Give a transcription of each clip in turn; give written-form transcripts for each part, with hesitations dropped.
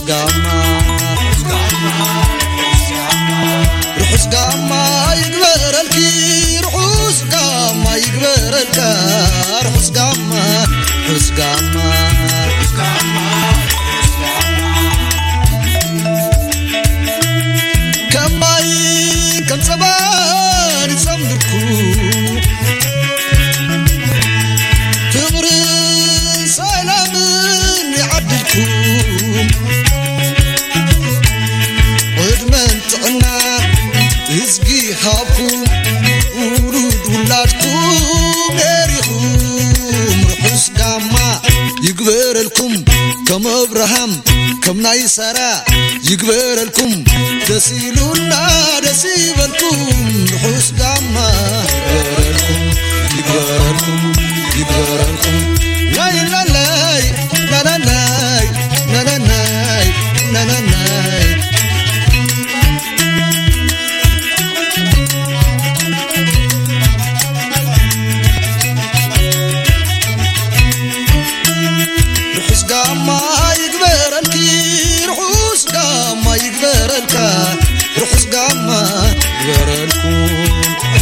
رحس قاما يقبر الكي رحس قاما يقبر الكا رحس قاما رحس قاما كماي كم صبار يصمركو تمر سلام يعدلكو هزقي هابكم ورود ولادكم داريكم رحس قاما يقبر لكم كم ابراهام كم نايسارا يقبر لكم دسيلونا دسيبلكم رحس قاما يقبر لكم لا لا لا لا لا لا لا لا لا لا قاما يقبر الكي رحوس قاما يقبر الكا رحوس قاما يقبر الكون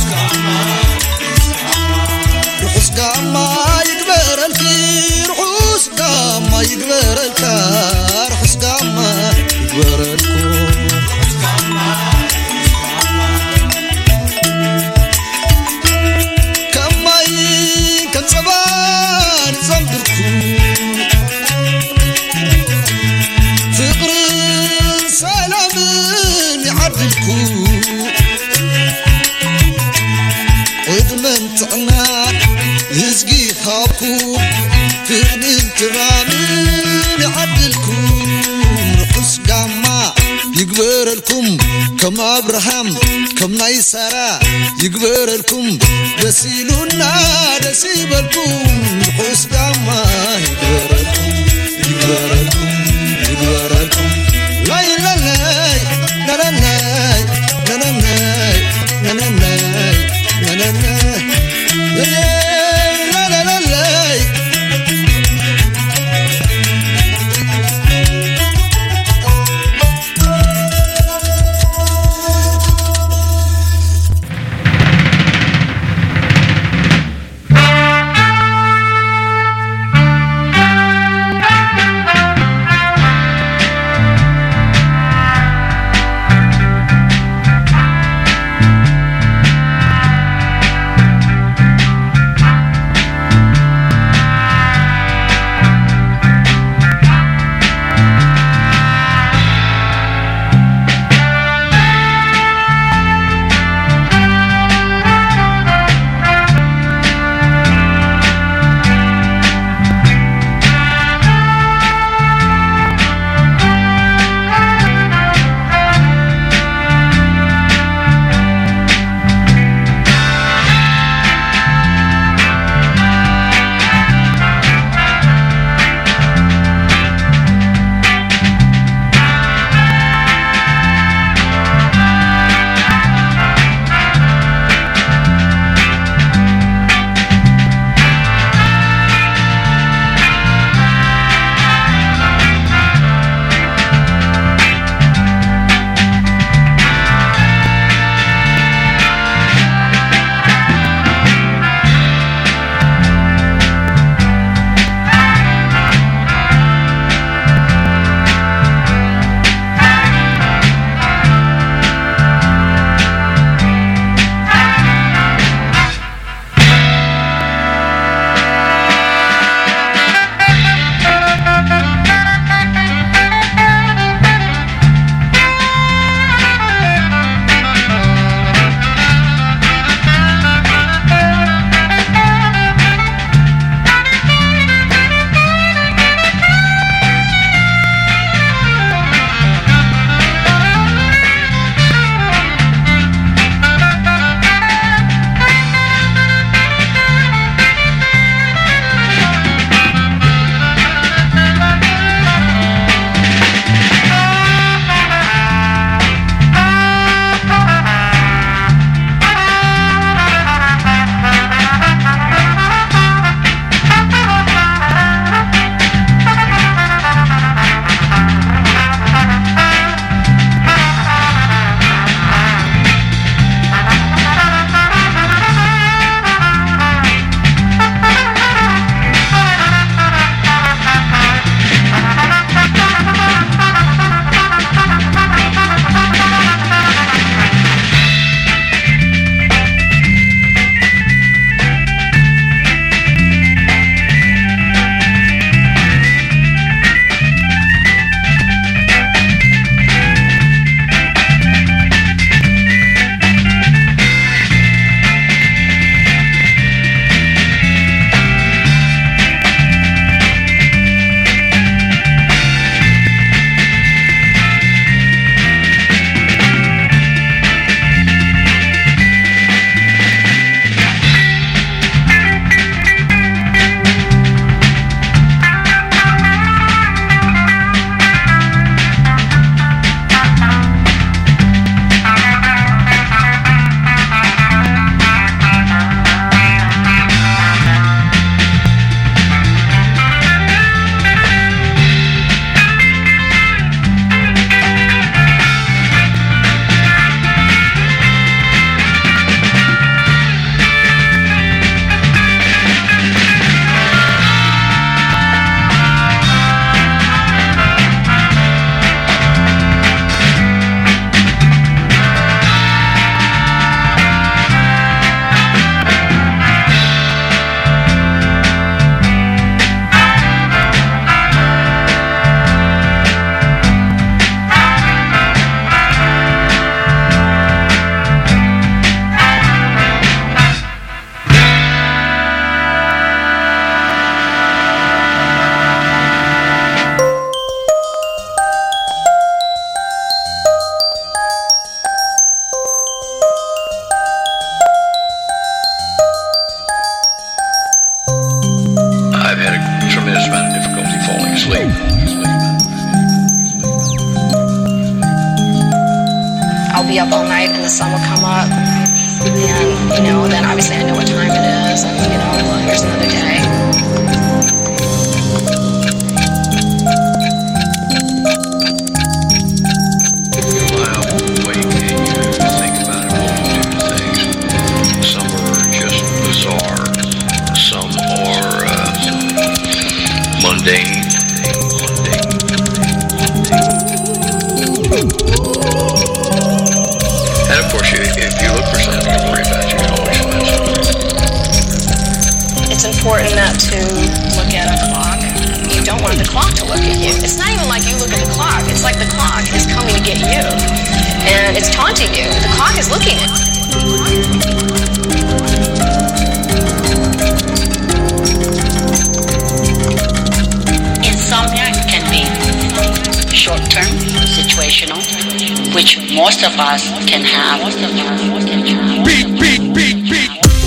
رحوس قاما يقبر الكي رحوس قاما يقبر الكا رحوس قاما يقبر الكون كماي كم صبان زمبركو سلام يعدلكو ودمنتنا هزقي خابكو فغني الترامين يعدلكو رحس قاما يقبر لكم كم ابراهام كم نايسارا يقبر لكم دسيلونا دسيبلكم رحس قاما يقبر لكم لا لا لا لا لا لا لا لا لا لا لا لا I'll be up all night and the sun will come up. And, then obviously I know what time it is. And, here's another day. Mundane. And of course, if you look for something to worry about, you can always find something. It's important not to look at a clock. You don't want the clock to look at you. It's not even like you look at the clock. It's like the clock is coming to get you. And it's taunting you. The clock is looking at you. Insomnia can be short-term, situational, which most of us can have. Beat.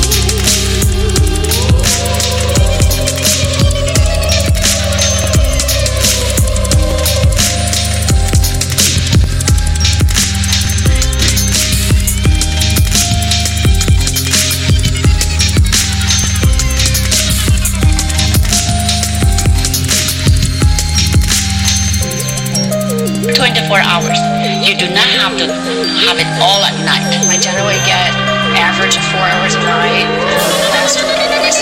24 hours. You do not have to have it all at night. I generally get average of 4 hours a night. Last week anyways.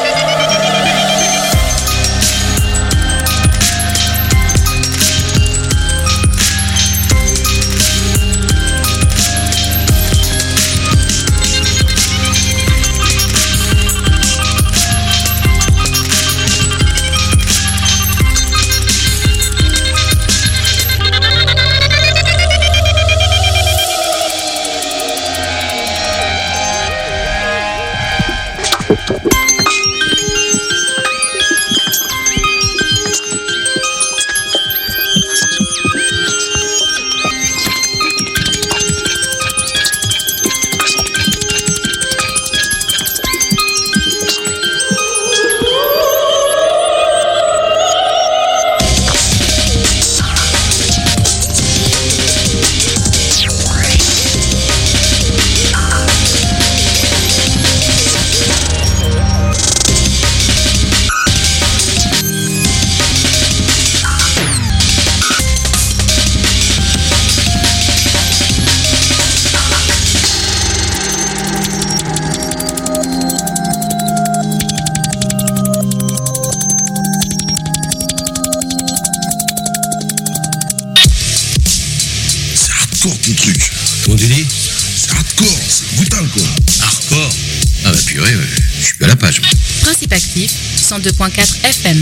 Ton truc. Comment tu dis? C'est hardcore, c'est brutal quoi. Hardcore? Ah bah purée, je suis à la page. Principe actif, 102.4 FM.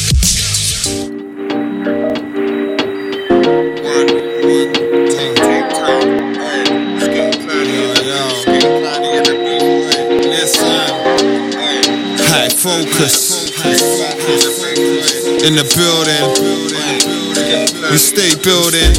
High focus in the building. We stay building.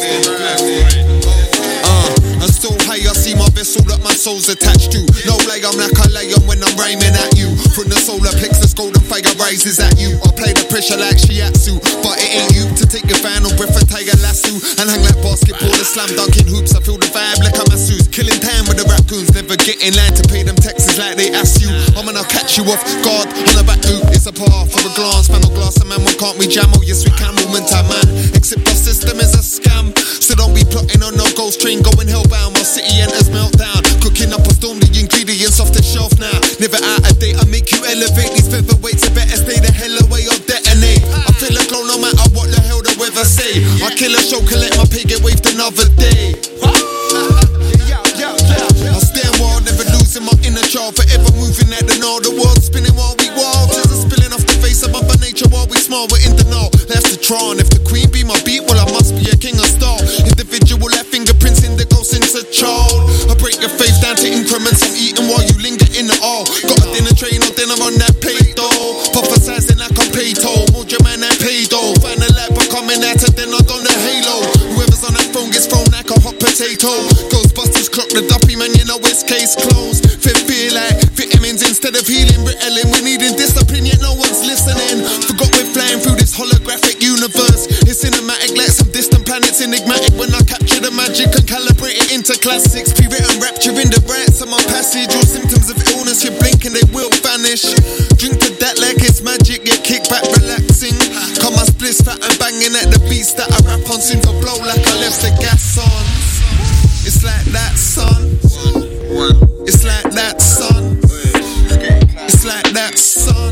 I'm so high, I see my vessel that my soul's attached to. No lie, I'm like a lion when I'm rhyming at you. From the solar plexus, golden fire rises at you. I play the pressure like shiatsu, but it ain't you to take your final breath and tiger lasso and hang like basketball and slam dunking hoops. I feel the vibe like I'm a masseuse, killing time with the raccoons. Never get in line to pay them taxes like they ask you. I'm gonna catch you off guard on the back loop. It's a path for a glance, panel glass, and man, why can't we jam? Oh yes, we can, movement time, man. Except our system is a scam, so don't be plotting on no ghost train going hellbound while city enters meltdown. Cooking up a storm, the ingredients off the shelf now. Never out of date, I make you elevate. These featherweights, I better stay the hell away or detonate. I feel a glow no matter what the hell the weather say. I kill a show, collect my pay, get waved another day. I stand wild, never losing my inner child. Forever moving at the north, the world spinning while we wild. Tears are spilling off the face of Mother Nature while we smile, we're in denial. That's the Tron, if the queen be my beat, well I must be a king of style. Individual left fingerprints in the ghost since a child. I break your faith down to increments, I'm eating while you linger in the all. Got a dinner tray, no dinner on that plate though. Prophesizing like I'm paid toll, more your man that paid though. Find a lap, I'm coming out to then on the halo. Whoever's on that phone gets thrown like a hot potato. Ghostbusters clock the duppy man, you know it's case closed. Fit feel like vitamins instead of healing Ritalin. We're needing discipline yet no one's listening. Forgot we're flying through this holographic universe. It's cinematic like some distant planets, enigmatic when I capture the magic and calibrate it into classics, pre-written rapture in the rights of my passage. All symptoms of illness, you blink and they will vanish. Drink to that like it's magic, get kicked back relaxing. Come my spliss fat and banging at the beats that I rap on. Soon to blow like I left the gas on. It's like that, son. It's like that, son. It's like that, son.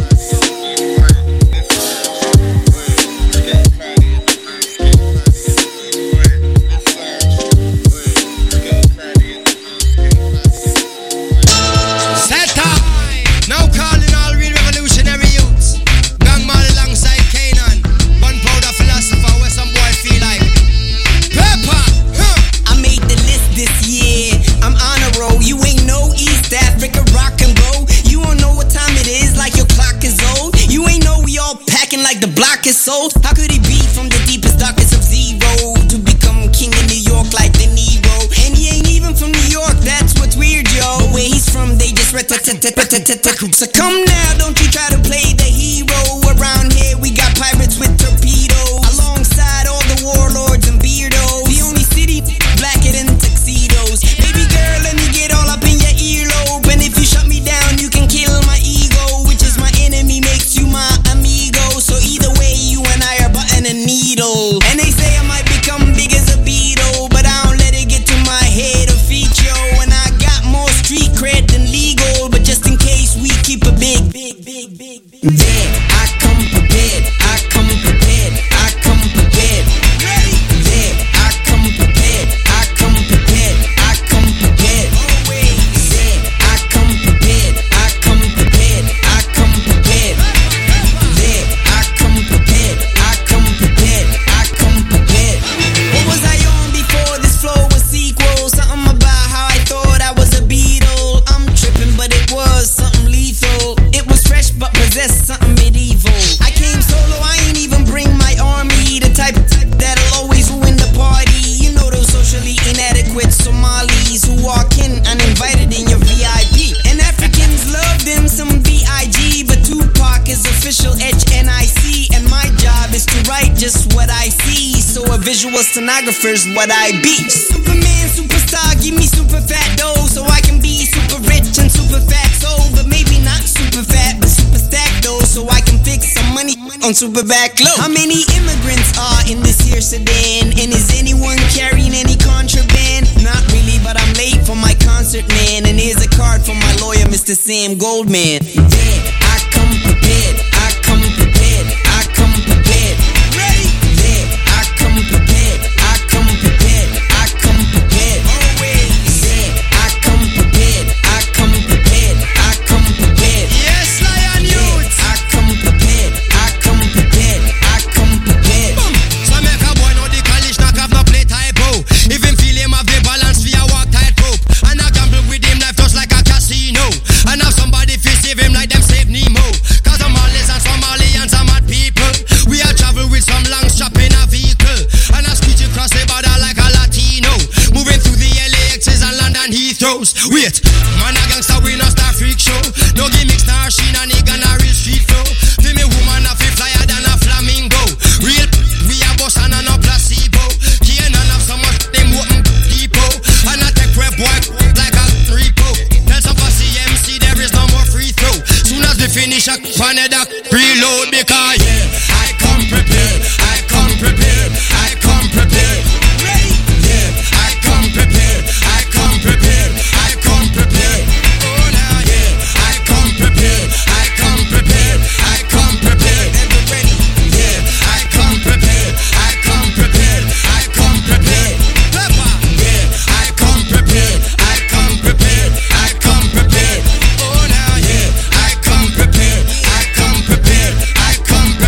Sold. How could he be from the deepest darkest of zero to become king in New York like De Niro? And he ain't even from New York, that's what's weird, yo. But where he's from, they just so come now, don't you try to play the hero. Around here, we got pirates with torpedoes, alongside all the warlords and beardos. The only city blacker than tuxedos. Baby girl, let me get all up in your earlobe. And if you shut me down, you can kill my ego, which is my enemy, makes you my amigo. So either way, you and I are button and needle. And they say I might become big as a beetle, but I don't let it get to my head or feet, yo. And I got more street cred than legal, but just in case we keep a big. There, I come prepared, I come prepared, I come prepared. Ready? There, I come prepared, I come prepared, I come prepared. Always. There, I come prepared, I come prepared, I come prepared. There, I come prepared, I come prepared, I come prepared. What was I on before this flow was sequel? Something about how I thought I was a Beatle. I'm tripping, but it was something lethal. It was fresh, but possessed something medieval. I came solo, I ain't even bring my army. The type that'll always ruin the party. You know those socially inadequate Somalis who walk in uninvited in your VIP. And Africans love them some VIG, but Tupac is official HNIC. And my job is to write just what I see, so a visual stenographer's what I be. Superman, superstar, give me super fat dough, so I can be super rich and super fat soul. But maybe not super fat, but super stacked though, so I can fix some money on super back low. How many immigrants are in this here sedan? And is anyone carrying any contraband? Not really, but I'm late for my concert, man. And here's a card from my lawyer, Mr. Sam Goldman. Yeah, I come prepared, I come prepared, I come prepared. Ready? Yeah, I come prepared, I come prepared, I come prepared. Always. Yeah, I come prepared, I come prepared, I come prepared. Yes, Lion Youth. I come prepared, I come prepared, I come prepared. So make a boy know the college knock have no play typo. Even feel him have the balance for a walk tight rope. And I gamble with him life just like a casino. And have somebody feel save him like them save Nemo. Cause Somalis and Somalians are mad people. We are travel with some long strap in a vehicle. And I screech across the border like a Latino. Moving through the LAXs and London Heathrows. Wait, man a gangster we no star freak show. No gimmick star sheen and nigga na real street flow. Feel me woman a feel flyer than a flamingo. Real we a boss and a no placebo. Can't have so much them open depot. And I take rep boy like a repo. Tell some fussy MC there is no more free throw. Soon as we finish a Canada reload because yeah, I come prepared, I come prepared, I come prepared. Ready? Yeah, I come prepared, I come prepared, I come prepared. Oh now yeah, I come prepared, I come prepared, I come prepared. Ever ready? Yeah, I come prepared, I come prepared, I come prepared. Pepper. Yeah, I come prepared, I come prepared, I come prepared. Oh now yeah, I come prepared, I come prepared, I come prepared.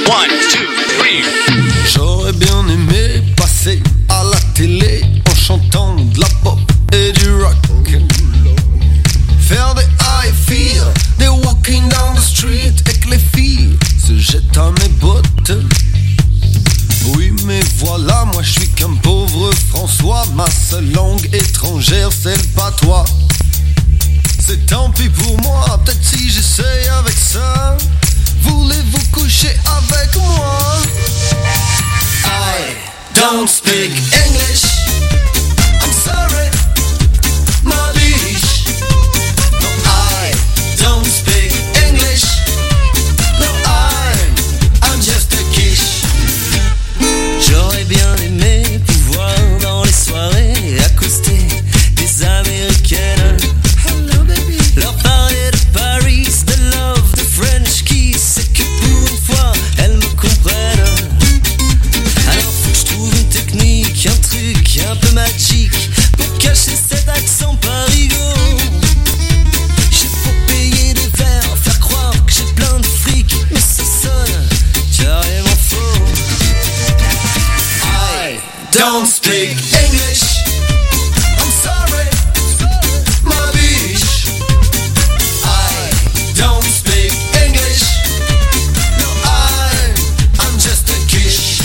1, 2, 3. J'aurais bien aimé passer à la télé en chantant de la pop et du rock. Faire des high feet, des walking down the street et que les filles se jettent à mes bottes. Oui mais voilà, moi je suis qu'un pauvre François. Ma seule langue étrangère c'est le patois. C'est tant pis pour moi, peut-être si j'essaye avec ça. Voulez-vous coucher avec moi? I don't speak English, I'm sorry, my bitch. No, I don't speak English. No, I'm just a quiche. J'aurais bien aimé pouvoir dans les soirées accoster des Américaines. Hello baby. Leur parler de Paris, de love, de French kiss, et que pour une fois elles me comprennent. Alors faut que je trouve une technique, un truc un peu magique pour cacher cet accent parigot. J'ai beau payer des verres, faire croire que j'ai plein de fric, mais ça sonne carrément faux. I don't speak English, I'm sorry, my bitch. I don't speak English. No, I'm just a quiche.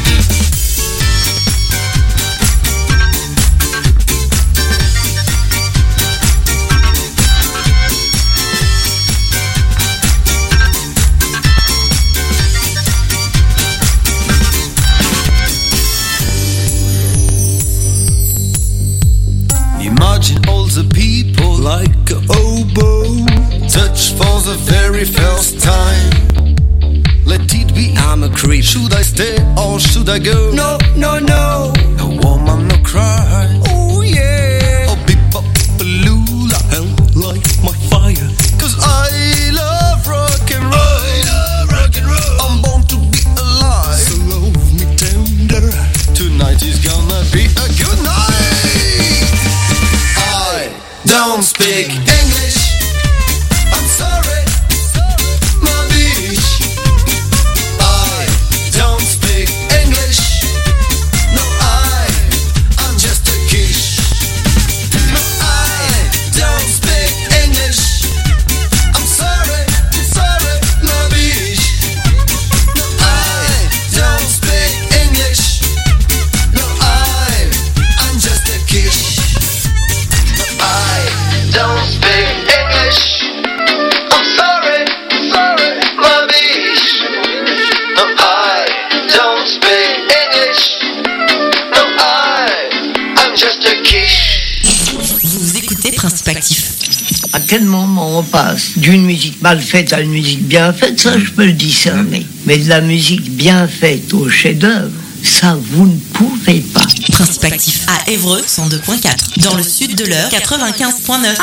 Imagine all the people like a oboe, touch for the very first time. Let it be, I'm a creep. Should I stay or should I go? No, no, no. No woman, no cry. Oh yeah. Oh beep-bop-a-lula and light my fire. 'Cause I love rock and roll. I love rock and roll. I'm born to be alive. So love me tender. Tonight is gonna be a good night. I don't speak English, I'm sorry, my bitch. I don't speak English. No, I'm just a quiche. No, I don't speak English. I'm sorry, my bitch. No, I don't speak English. No, I'm just a quiche. I don't speak English. I'm sorry, my bitch. No, I don't speak English. No, I'm just a quiche. Vous écoutez Principe Actif. À quel moment on passe d'une musique mal faite à une musique bien faite, ça je peux le discerner. Mais de la musique bien faite au chef-d'œuvre, ça vous ne pouvez pas. Principe Actif à Évreux 102.4. Dans le sud de l'Eure 95.9.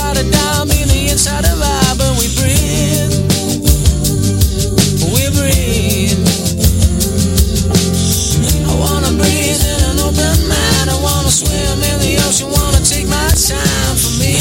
inside of down, be the inside of I, but we breathe. We breathe. I wanna breathe in an open mind. I wanna swim in the ocean, wanna take my time for me.